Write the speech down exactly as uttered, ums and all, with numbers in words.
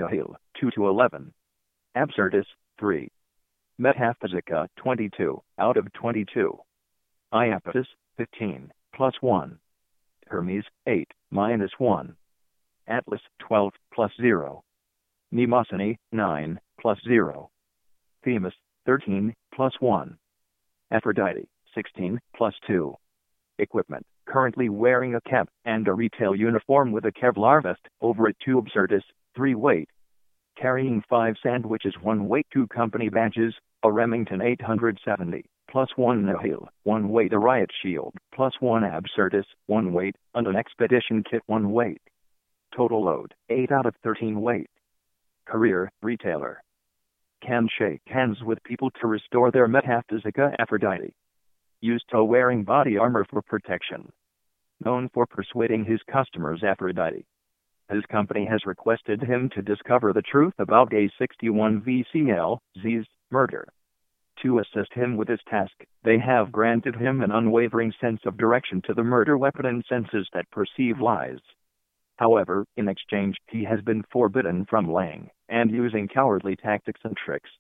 nihil, two to eleven. Absurdus, three. Metaphysica, twenty-two, out of twenty-two. Iapetus, fifteen, plus one. Hermes, eight, minus one. Atlas, twelve, plus zero. Mnemosyne, nine, plus zero. Themis, thirteen, plus one. Aphrodite, sixteen, plus two. Equipment, currently wearing a cap and a retail uniform with a Kevlar vest over it. Two Absurdus, three weight. Carrying five sandwiches, one weight. Two company badges, a Remington eight seventy, plus one nihil, one weight. A riot shield, plus one Absurdus, one weight, and an expedition kit, one weight. Total load, eight out of thirteen weight. Career, retailer. Can shake hands with people to restore their metaphysica. Aphrodite. Used to wearing body armor for protection. Known for persuading his customers. Aphrodite. His company has requested him to discover the truth about A sixty-one V C L Z's murder. To assist him with his task, they have granted him an unwavering sense of direction to the murder weapon and senses that perceive lies. However, in exchange, he has been forbidden from lying and using cowardly tactics and tricks.